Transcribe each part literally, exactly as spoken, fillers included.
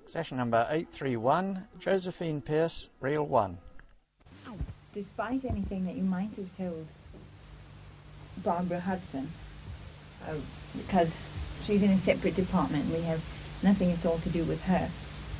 Session number eight three one, Josephine Pierce, Reel one. Despite anything that you might have told Barbara Hudson, uh, because she's in a separate department, we have nothing at all to do with her.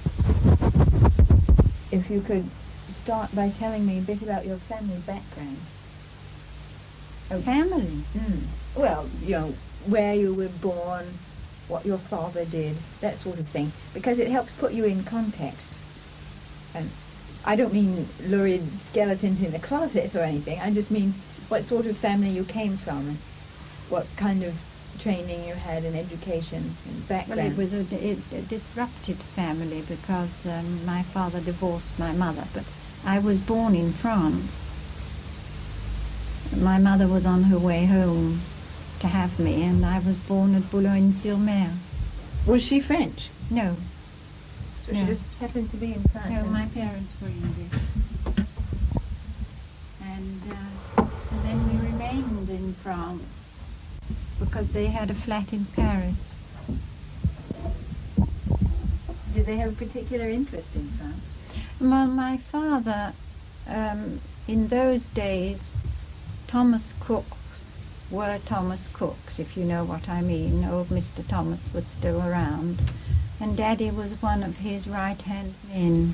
If you could start by telling me a bit about your family background. Oh, family? Mm. Well, you know, where you were born, what your father did, that sort of thing, because it helps put you in context. And I don't mean lurid skeletons in the closet or anything. I just mean what sort of family you came from and what kind of training you had and education and background. Well, it was a, a, a disrupted family because um, my father divorced my mother, but I was born in France. My mother was on her way home to have me, and I was born at Boulogne-sur-Mer. Was she French? No. So no. she just happened to be in France? No, my parents were English. And uh, so then we remained in France because they had a flat in Paris. Did they have a particular interest in France? Well, my father, um, in those days, Thomas Cooks were Thomas Cooks, if you know what I mean. Old Mister Thomas was still around. And Daddy was one of his right-hand men.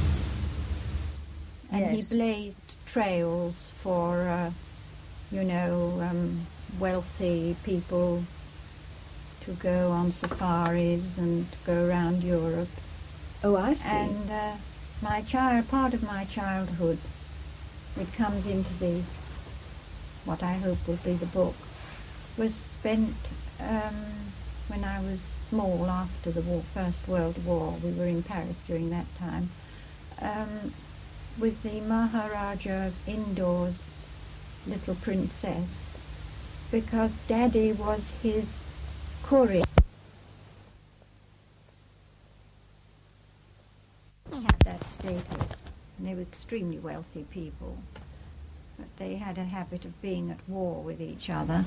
And yes. he blazed trails for, uh, you know, um, wealthy people to go on safaris and to go around Europe. Oh, I see. And uh, my child, part of my childhood, which comes into the what I hope will be the book, was spent um, when I was small after the war, First World War. We were in Paris during that time, um, with the Maharaja of Indoor's little princess, because Daddy was his courier. He had that status, and they were extremely wealthy people. But they had a habit of being at war with each other.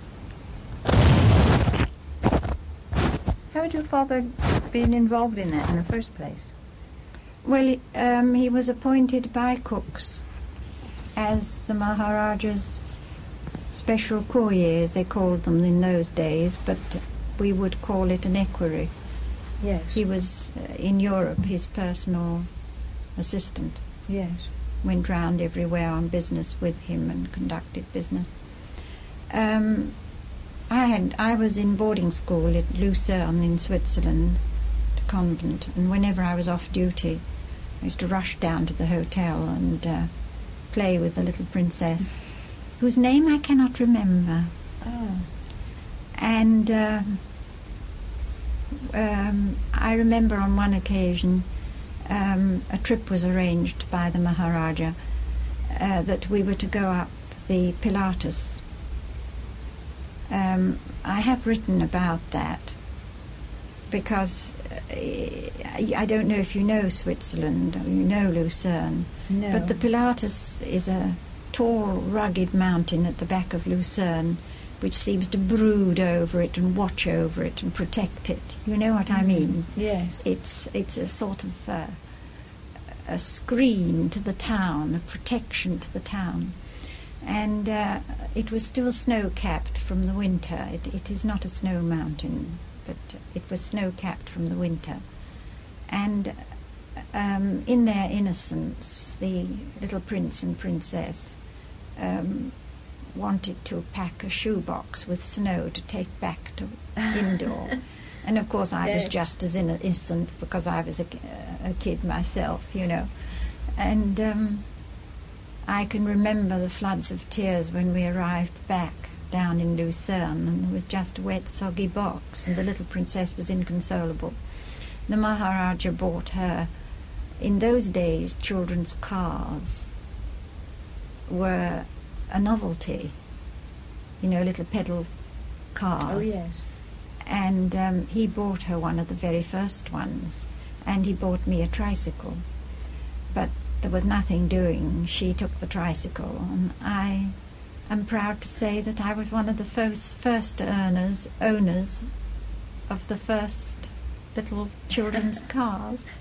How had your father been involved in that in the first place? Well, um, he was appointed by Cooks as the Maharaja's special couriers, they called them in those days, but we would call it an equerry. Yes. He was uh, in Europe, his personal assistant. Yes. Went round everywhere on business with him and conducted business. Um, I had I was in boarding school at Lucerne in Switzerland, the convent, and whenever I was off duty, I used to rush down to the hotel and uh, play with the little princess, whose name I cannot remember. Oh. And uh, um, I remember on one occasion, Um, a trip was arranged by the Maharaja uh, that we were to go up the Pilatus. Um, I have written about that because uh, I don't know if you know Switzerland or you know Lucerne, no. but the Pilatus is a tall, rugged mountain at the back of Lucerne which seems to brood over it and watch over it and protect it. You know what mm-hmm. I mean? Yes. It's it's a sort of uh, a screen to the town, a protection to the town. And uh, it was still snow-capped from the winter. It, it is not a snow mountain, but it was snow-capped from the winter. And um, in their innocence, the little prince and princess um, wanted to pack a shoebox with snow to take back to Indoor. And of course I yes. was just as innocent because I was a, a kid myself, you know. And um, I can remember the floods of tears when we arrived back down in Lucerne, and there was just a wet, soggy box, and the little princess was inconsolable. The Maharaja bought her, in those days, children's cars were a novelty, you know, little pedal cars. Oh, yes. And um, he bought her one of the very first ones, and he bought me a tricycle. But there was nothing doing. She took the tricycle, and I am proud to say that I was one of the first, first earners, owners of the first little children's cars.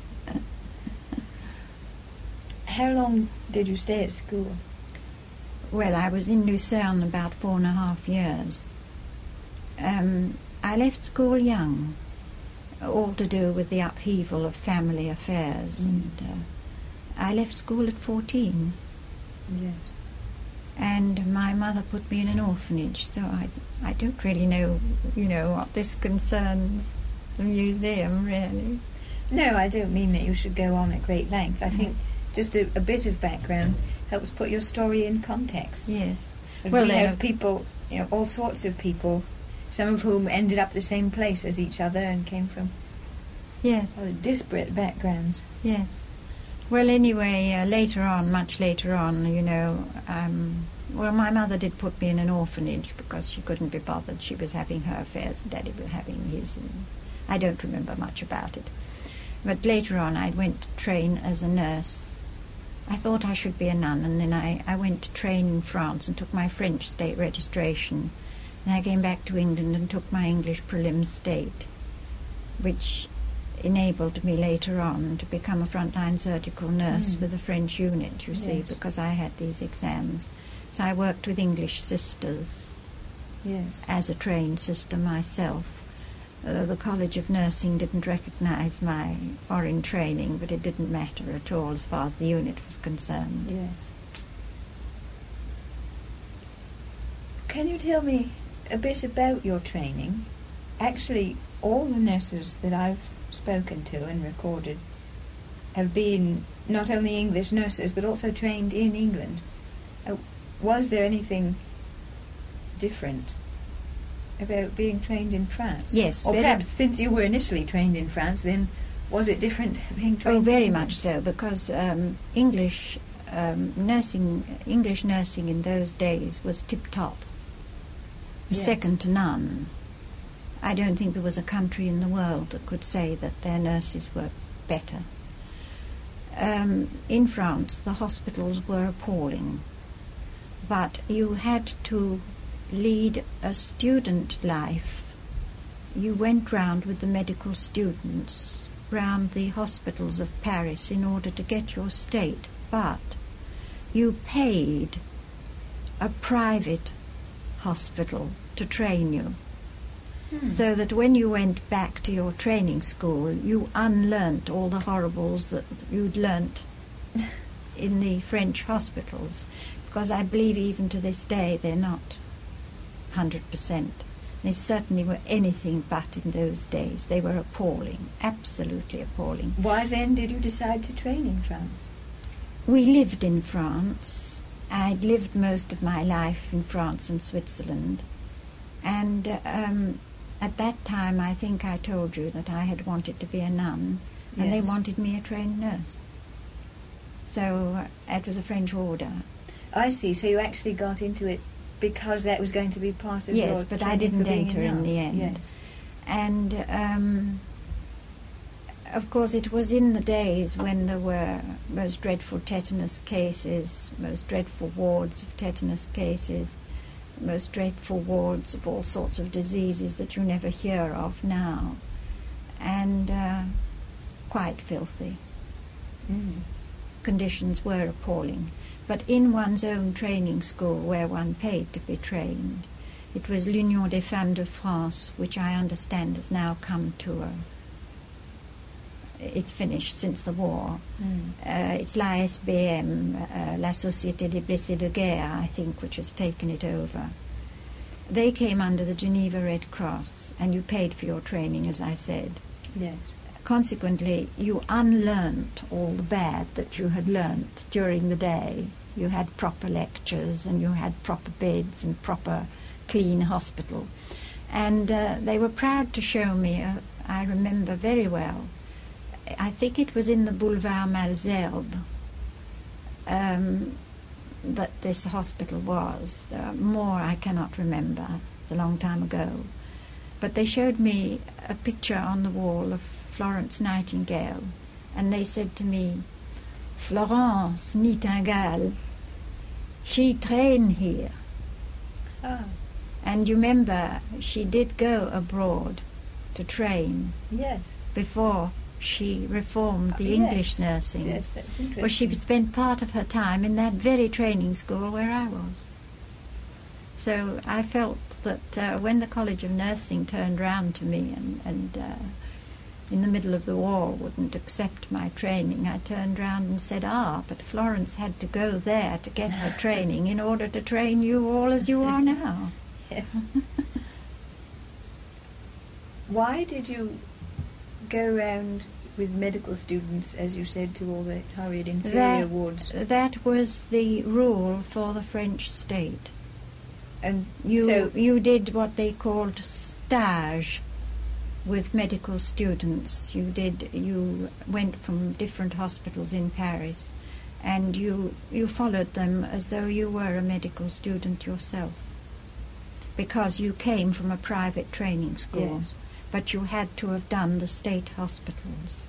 How long did you stay at school? Well, I was in Lucerne about four and a half years. Um, I left school young, all to do with the upheaval of family affairs, mm. and uh, I left school at fourteen. Yes. And my mother put me in an orphanage, so I, I don't really know, you know, what this concerns the museum, really. No, I don't mean that you should go on at great length. I Mm. think just a, a bit of background helps put your story in context. Yes. And Well, we then, have people, you know, all sorts of people, some of whom ended up the same place as each other and came from yes, uh, disparate backgrounds. yes. Well, anyway, uh, later on, much later on, you know, um, well, my mother did put me in an orphanage because she couldn't be bothered. She was having her affairs and Daddy was having his, and I don't remember much about it. But later on, I went to train as a nurse. I thought I should be a nun, and then I, I went to train in France and took my French state registration. And I came back to England and took my English prelim state, which enabled me later on to become a frontline surgical nurse Mm. with a French unit, you see, Yes. because I had these exams. So I worked with English sisters Yes. as a trained sister myself. Uh, the College of Nursing didn't recognise my foreign training, but it didn't matter at all as far as the unit was concerned. Yes. Can you tell me a bit about your training? Actually, all the nurses that I've spoken to and recorded have been not only English nurses, but also trained in England. Uh, was there anything different about being trained in France? Yes, Or very- perhaps since you were initially trained in France, then was it different being trained Oh, in very England? much so, because um, English um, nursing, English nursing in those days was tip-top, Yes. second to none. I don't think there was a country in the world that could say that their nurses were better. Um, in France, the hospitals were appalling, but you had to lead a student life. You went round with the medical students round the hospitals of Paris in order to get your state, but you paid a private hospital to train you. Hmm. So that when you went back to your training school, you unlearnt all the horribles that you'd learnt in the French hospitals, because I believe even to this day they're not one hundred percent. They certainly were anything but in those days. They were appalling, absolutely appalling. Why then did you decide to train in France? We lived in France. I'd lived most of my life in France and Switzerland, and um, at that time, I think I told you that I had wanted to be a nun, and Yes. they wanted me a trained nurse. So uh, it was a French order. I see. So you actually got into it because that was going to be part of Yes, your but I training didn't for being enter a in nun. the end. Yes. And um, of course, it was in the days when there were most dreadful tetanus cases, most dreadful wards of tetanus cases, most dreadful wards of all sorts of diseases that you never hear of now, and uh, quite filthy. Mm. Conditions were appalling. But in one's own training school, where one paid to be trained, it was l'Union des Femmes de France, which I understand has now come to a... It's finished since the war. Mm. Uh, it's l'A S B M, uh, La Société des Blessés de Guerre, I think, which has taken it over. They came under the Geneva Red Cross, and you paid for your training, as I said. Yes. Consequently, you unlearnt all the bad that you had learnt during the day. You had proper lectures, and you had proper beds and proper clean hospital. And uh, they were proud to show me, uh, I remember very well, I think it was in the Boulevard Malesherbes um, that this hospital was. Uh, more I cannot remember. It's a long time ago. But they showed me a picture on the wall of Florence Nightingale, and they said to me, Florence Nightingale, she trained here. Ah. And you remember, she did go abroad to train Yes. before she reformed the Yes. English nursing. Yes, that's interesting. Well, she spent part of her time in that very training school where I was. So I felt that uh, when the College of Nursing turned round to me and, and uh, in the middle of the war wouldn't accept my training, I turned round and said, ah, but Florence had to go there to get her training in order to train you all as you are now. Yes. Why did you go round with medical students, as you said, to all the hurried inferior That, wards? that was the rule for the French state. And You so, you did what they called stage with medical students. You did you went from different hospitals in Paris, and you you followed them as though you were a medical student yourself, because you came from a private training school, yes. but you had to have done the state hospitals.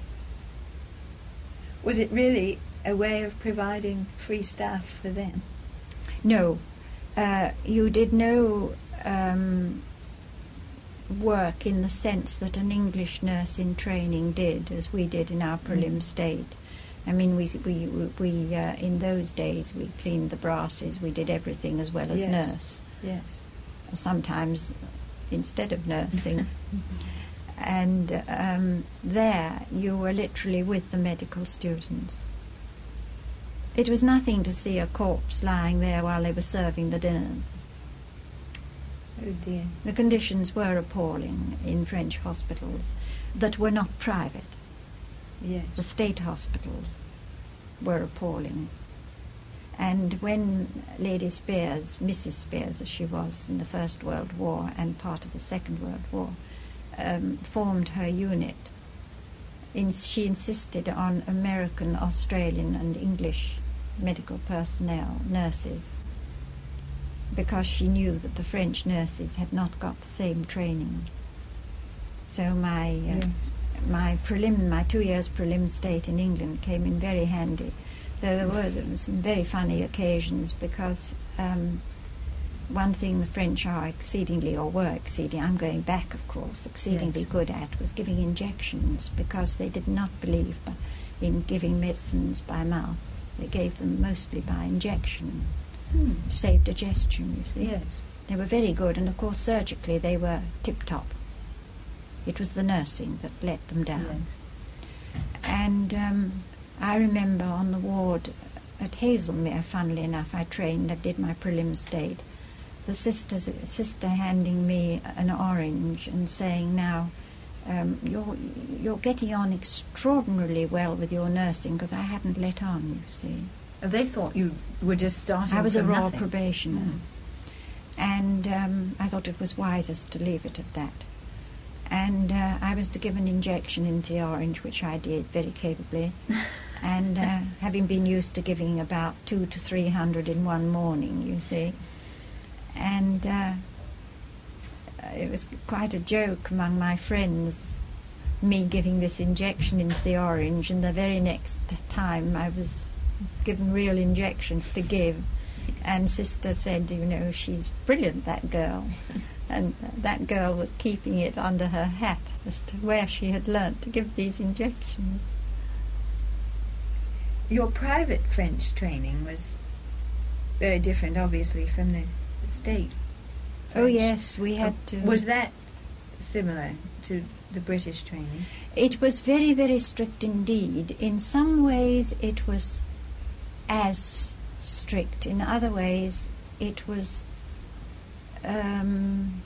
Was it really a way of providing free staff for them? No, uh, you did no um, work in the sense that an English nurse in training did, as we did in our prelim Mm. state. I mean, we we we uh, in those days we cleaned the brasses, we did everything as well as Yes. nurse. Yes. Sometimes instead of nursing. And um, there you were literally with the medical students. It was nothing to see a corpse lying there while they were serving the dinners. Oh dear. The conditions were appalling in French hospitals that were not private. Yes. The state hospitals were appalling. And when Lady Spears, Missus Spears as she was in the First World War and part of the Second World War, um, formed her unit, in, she insisted on American, Australian and English medical personnel, nurses, because she knew that the French nurses had not got the same training. So my uh, Yes. my prelim, my two years prelim state in England came in very handy. Though there were some very funny occasions, because um, one thing the French are exceedingly, or were exceeding, I'm going back of course, exceedingly Yes. good at, was giving injections, because they did not believe in giving medicines by mouth. They gave them mostly by injection, Hmm. to save digestion, you see. Yes. They were very good, and of course surgically they were tip-top. It was the nursing that let them down. Yes. And um, I remember on the ward at Hazelmere, funnily enough, I trained, I did my prelim state, the sister's, sister handing me an orange and saying, now, um, you're, you're getting on extraordinarily well with your nursing, because I hadn't let on, you see. Oh, they thought you were just starting I was a from raw nothing. probationer. Mm. And um, I thought it was wisest to leave it at that. And uh, I was to give an injection into the orange, which I did very capably. And uh, having been used to giving about two to three hundred in one morning, you see. And uh, it was quite a joke among my friends, me giving this injection into the orange, and the very next time I was given real injections to give. And Sister said, you know, she's brilliant, that girl. And that girl was keeping it under her hat as to where she had learnt to give these injections. Your private French training was very different, obviously, from the state Oh French. yes, we had to. Was that similar to the British training? It was very, very strict indeed. In some ways it was as strict. In other ways it was um,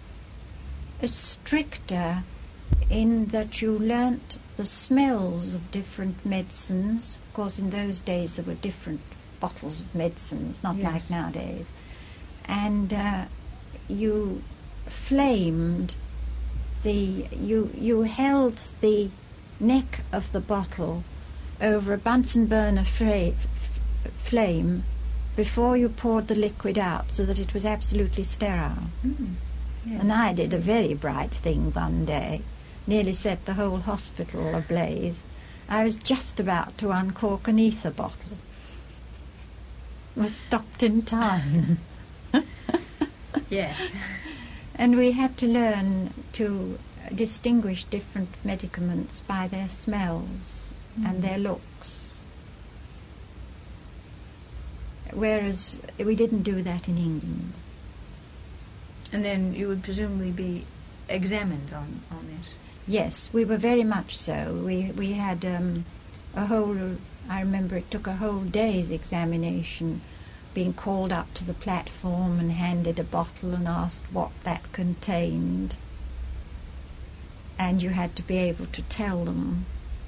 stricter in that you learnt the smells of different medicines. Of course, in those days there were different bottles of medicines, not Yes. like nowadays. And uh, you flamed the, you, you held the neck of the bottle over a Bunsen burner fra- f- flame before you poured the liquid out, so that it was absolutely sterile. Mm. Yes. And I did a very bright thing one day, nearly set the whole hospital ablaze. I was just about to uncork an ether bottle. Was stopped in time. Yes. And we had to learn to distinguish different medicaments by their smells Mm. and their looks, whereas we didn't do that in England. And then you would presumably be examined on, on this. Yes, we were very much so. We we had um, a whole, I remember it took a whole day's examination, being called up to the platform and handed a bottle and asked what that contained. And you had to be able to tell them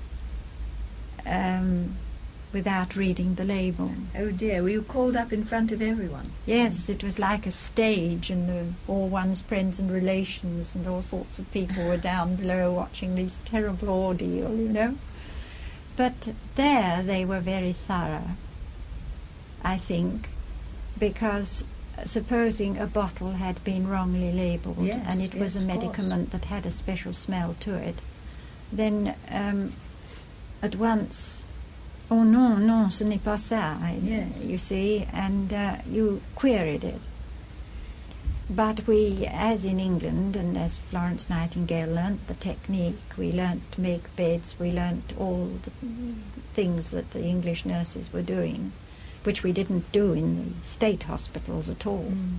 um, without reading the label. Oh dear, were you called up in front of everyone? Yes, it was like a stage, and uh, all one's friends and relations and all sorts of people were down below watching this terrible ordeal, you know. But there they were very thorough, I think, because supposing a bottle had been wrongly labelled, Yes, and it was yes, a of course. medicament that had a special smell to it, then um, at once, oh no, no, ce n'est pas ça, I- Yes. you see, and uh, you queried it. But we, as in England, and as Florence Nightingale learnt the technique, we learnt to make beds, we learnt all the things that the English nurses were doing, which we didn't do in the state hospitals at all. Mm.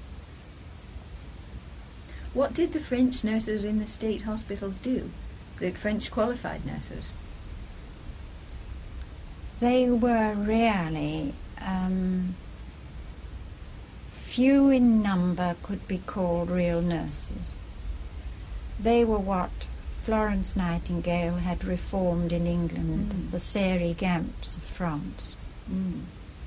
What did the French nurses in the state hospitals do? The French qualified nurses? They were really um, few in number could be called real nurses. They were what Florence Nightingale had reformed in England, Mm. the Sairy Gamps of France. Mm.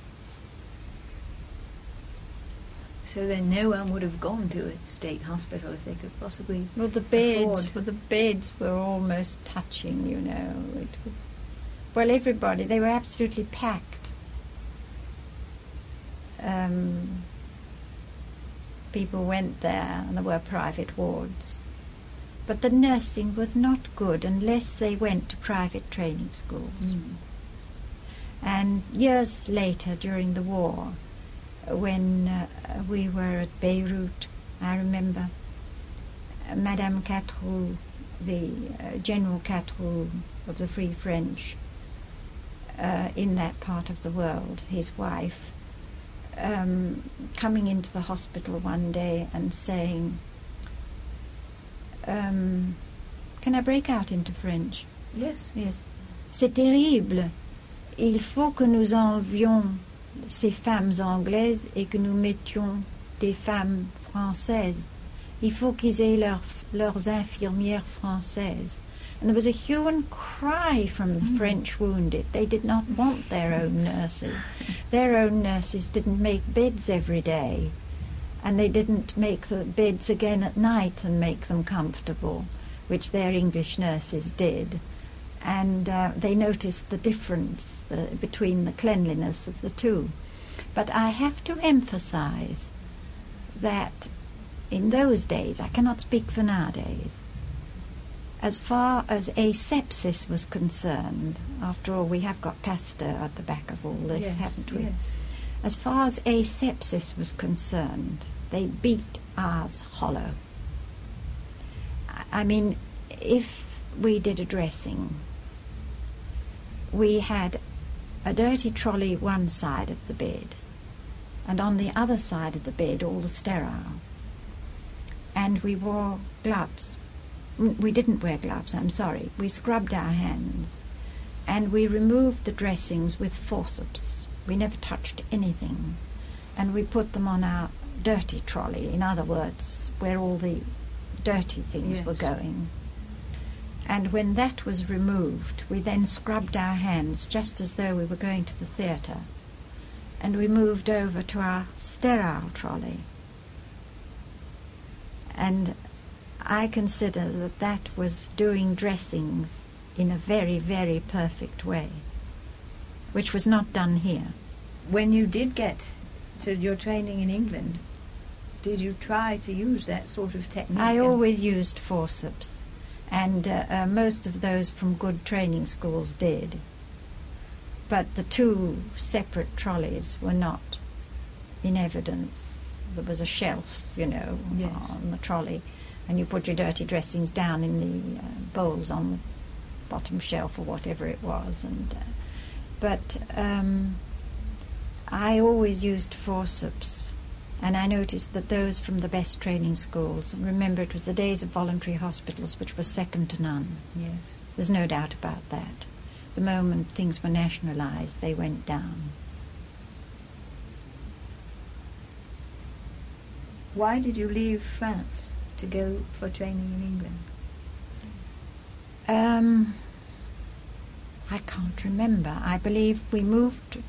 So then no one would have gone to a state hospital if they could possibly... Well, the beds, Afford. well, the beds were almost touching, you know. It was, well, everybody, they were absolutely packed. Um, people went there, and there were private wards. But the nursing was not good unless they went to private training schools. Mm. And years later, during the war, when uh, we were at Beirut, I remember uh, Madame Catroux, the uh, General Catroux of the Free French, uh, in that part of the world, his wife, um, coming into the hospital one day and saying, um, can I break out into French? Yes. Yes. C'est terrible. Il faut que nous enlevions ces femmes anglaises et que nous mettions des femmes françaises. Il faut qu'ils aient leur, leurs infirmières françaises. And there was a hue and cry from the Mm. French wounded. They did not want their own nurses. Their own nurses didn't make beds every day. And they didn't make the beds again at night and make them comfortable, which their English nurses did. And uh, they noticed the difference uh, between the cleanliness of the two. But I have to emphasize that in those days, I cannot speak for nowadays, as far as asepsis was concerned, after all, we have got Pasteur at the back of all this, Yes, haven't we? yes. As far as asepsis was concerned, they beat ours hollow. I- I mean, if we did a dressing, we had a dirty trolley one side of the bed, and on the other side of the bed all the sterile. And we wore gloves. Mm, We didn't wear gloves, I'm sorry. We scrubbed our hands, and we removed the dressings with forceps. We never touched anything. And we put them on our dirty trolley, in other words, where all the dirty things Yes. were going. And when that was removed, we then scrubbed our hands just as though we were going to the theatre. And we moved over to our sterile trolley. And I consider that that was doing dressings in a very, very perfect way, which was not done here. When you did get to your training in England, did you try to use that sort of technique? I And- always used forceps, and uh, uh, most of those from good training schools did. But the two separate trolleys were not in evidence. There was a shelf, you know, Yes. on the trolley, and you put your dirty dressings down in the uh, bowls on the bottom shelf or whatever it was. And uh, but um, I always used forceps, and I noticed that those from the best training schools, and remember it was the days of voluntary hospitals, which was second to none. Yes. There's no doubt about that. The moment things were nationalised, they went down. Why did you leave France to go for training in England? Um, I can't remember. I believe we moved.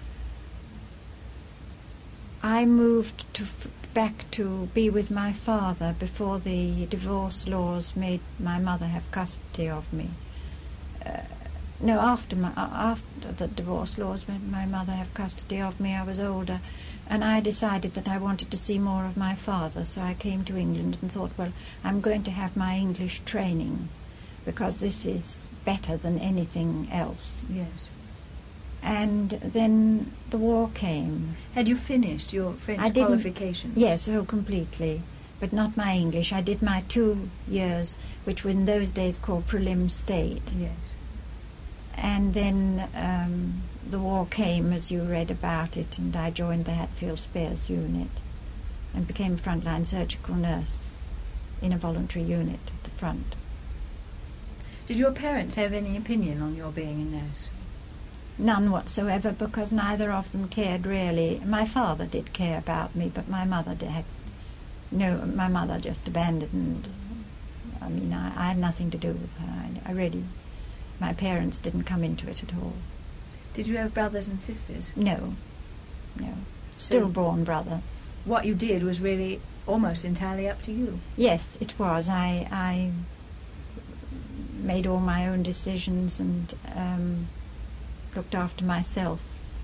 I moved to back to be with my father before the divorce laws made my mother have custody of me. Uh, no, after my, after the divorce laws made my mother have custody of me, I was older, and I decided that I wanted to see more of my father. So I came to England and thought, well, I'm going to have my English training, because this is better than anything else. Yes. And then the war came. Had you finished your French I didn't- qualifications? Yes, oh, completely. But not my English. I did my two years, which were in those days called prelim state. Yes. And then um, the war came, as you read about it, and I joined the Hatfield Spears unit and became a frontline surgical nurse in a voluntary unit at the front. Did your parents have any opinion on your being a nurse? None whatsoever, because neither of them cared really. My father did care about me, but my mother did. No, my mother just abandoned. I mean, I, I had nothing to do with her. I, I really, my parents didn't come into it at all. Did you have brothers and sisters? No, no. Stillborn brother. What you did was really almost entirely up to you. Yes, it was. I, I made all my own decisions and um, looked after myself.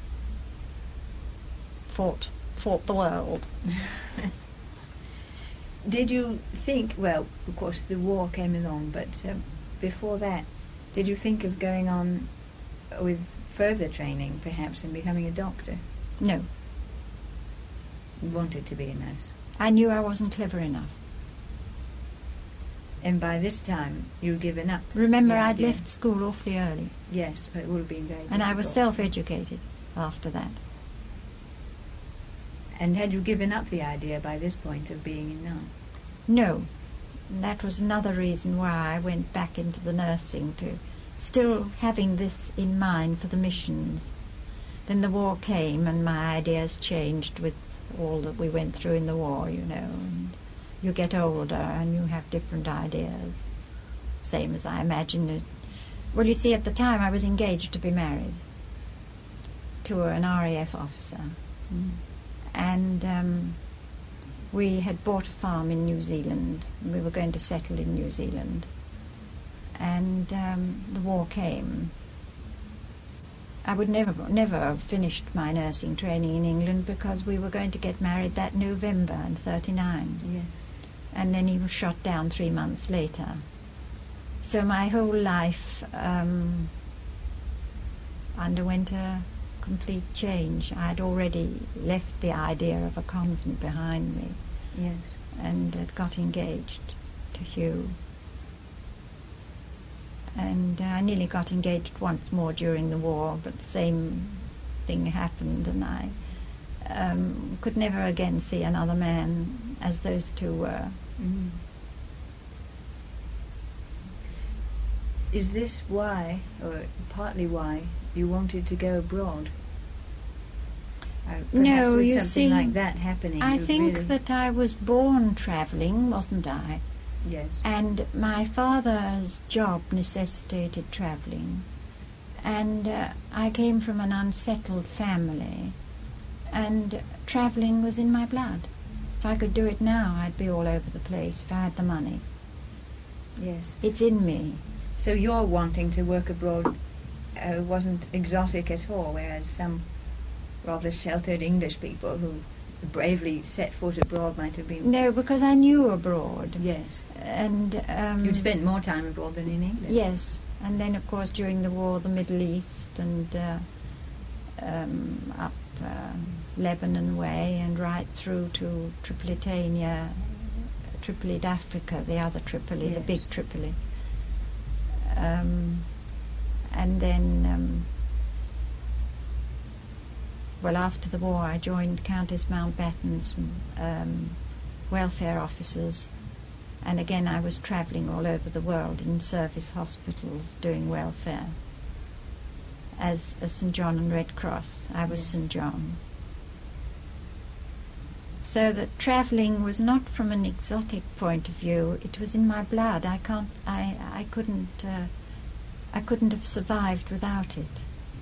Fought, fought the world. Did you think, well, of course the war came along, but um, before that, did you think of going on with further training, perhaps, and becoming a doctor? No, You wanted to be a nurse. I knew I wasn't clever enough. And by this time, you'd given up. Remember, the I'd idea. left school awfully early, Yes, but it would have been very and I was difficult. self-educated after that. And had you given up the idea by this point of being a nun? No, and that was another reason why I went back into the nursing, to still having this in mind for the missions. Then the war came and my ideas changed with all that we went through in the war, you know, and you get older and you have different ideas, same as I imagined it. Well, you see, at the time I was engaged to be married to an R A F officer. Mm. And um, we had bought a farm in New Zealand. We were going to settle in New Zealand. And um, the war came. I would never, never have finished my nursing training in England, because we were going to get married that November in thirty-nine. Yes. And then he was shot down three months later. So my whole life um, underwent a complete change. I had already left the idea of a convent behind me Yes. and had got engaged to Hugh. And uh, I nearly got engaged once more during the war, but the same thing happened, and I um, could never again see another man as those two were. Mm. Is this why, or partly why, you wanted to go abroad? Uh, perhaps No, with you something see, like that happening. I you think really- that I was born travelling, wasn't I? Yes. And my father's job necessitated travelling. And uh, I came from an unsettled family, and travelling was in my blood. If I could do it now, I'd be all over the place if I had the money. Yes. It's in me. So your wanting to work abroad uh, wasn't exotic at all, whereas some rather sheltered English people who bravely set foot abroad might have been. No, because I knew abroad. Yes. And um, You'd spent more time abroad than in England. yes, and then of course during the war, the Middle East and uh, um, up uh, Lebanon way and right through to Tripolitania, Tripoli d'Africa, the other Tripoli, the Yes. big Tripoli. Um, and then, um, well, after the war, I joined Countess Mountbatten's um, welfare officers, and again I was travelling all over the world in service hospitals doing welfare as a Saint John and Red Cross. I was Yes. Saint John. So that travelling was not from an exotic point of view. It was in my blood. I can't. I. I couldn't. Uh, I couldn't have survived without it.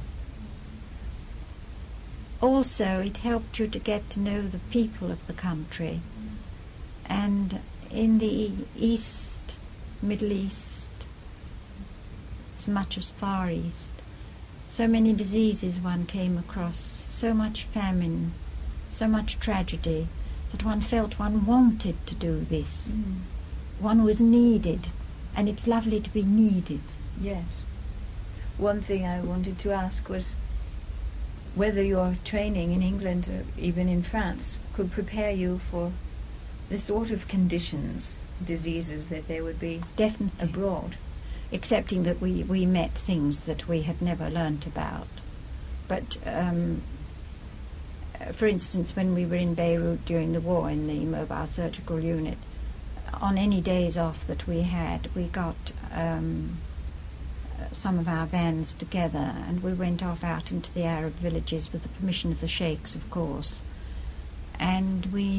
Also, it helped you to get to know the people of the country. And in the East, Middle East, as much as Far East, so many diseases one came across, so much famine, so much tragedy, that one felt one wanted to do this. Mm. One was needed, and it's lovely to be needed. Yes. One thing I wanted to ask was whether your training in England or even in France could prepare you for the sort of conditions, diseases that there would be Definitely. abroad. Excepting that we, we met things that we had never learnt about. But, um, for instance, when we were in Beirut during the war in the mobile surgical unit, on any days off that we had, we got um, some of our vans together and we went off out into the Arab villages with the permission of the sheikhs, of course. And we...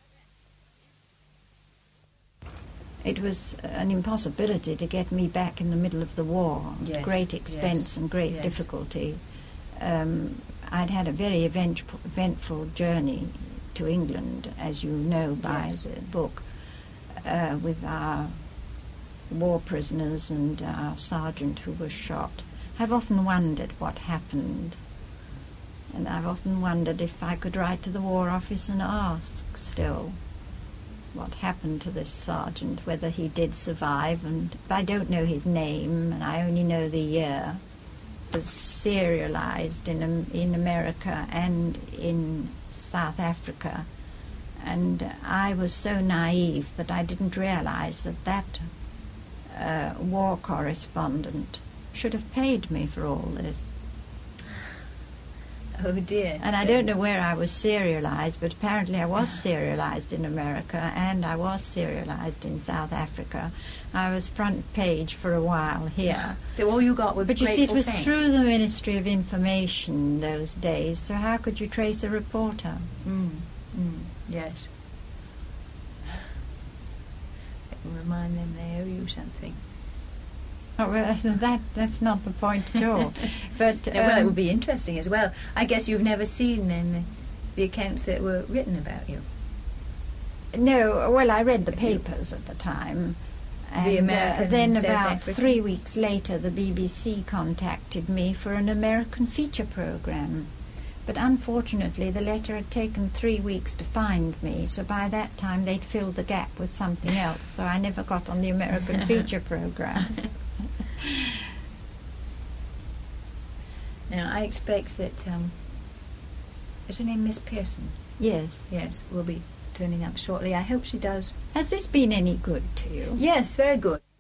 It was an impossibility to get me back in the middle of the war. Yes, Great expense yes, and great yes. difficulty. Um, I'd had a very event- eventful journey to England, as you know by Yes. the book, uh, with our war prisoners and our sergeant who was shot. I've often wondered what happened, and I've often wondered if I could write to the War Office and ask still what happened to this sergeant, whether he did survive, and I don't know his name, and I only know the year. It was serialized in in America and in South Africa, and I was so naive that I didn't realize that that uh, war correspondent should have paid me for all this. Oh dear. And I don't know where I was serialized, but apparently I was serialized in America and I was serialized in South Africa. I was front page for a while here. So all you got were But you see, it grateful was thanks. through the Ministry of Information those days, so how could you trace a reporter? Mm, mm, yes. It will remind them they owe you something. Oh, well, that, that's not the point at all. But No, well, it um, would be interesting as well. I guess you've never seen then the, the accounts that were written about you. No, well, I read the papers at the time. And The American uh, then South about African? three weeks later, the B B C contacted me for an American feature program. But unfortunately, the letter had taken three weeks to find me, so by that time they'd filled the gap with something else, so I never got on the American feature program. Now, I expect that, um, is her name Miss Pearson? Yes. Yes, will be turning up shortly. I hope she does. Has this been any good to you? Yes, very good.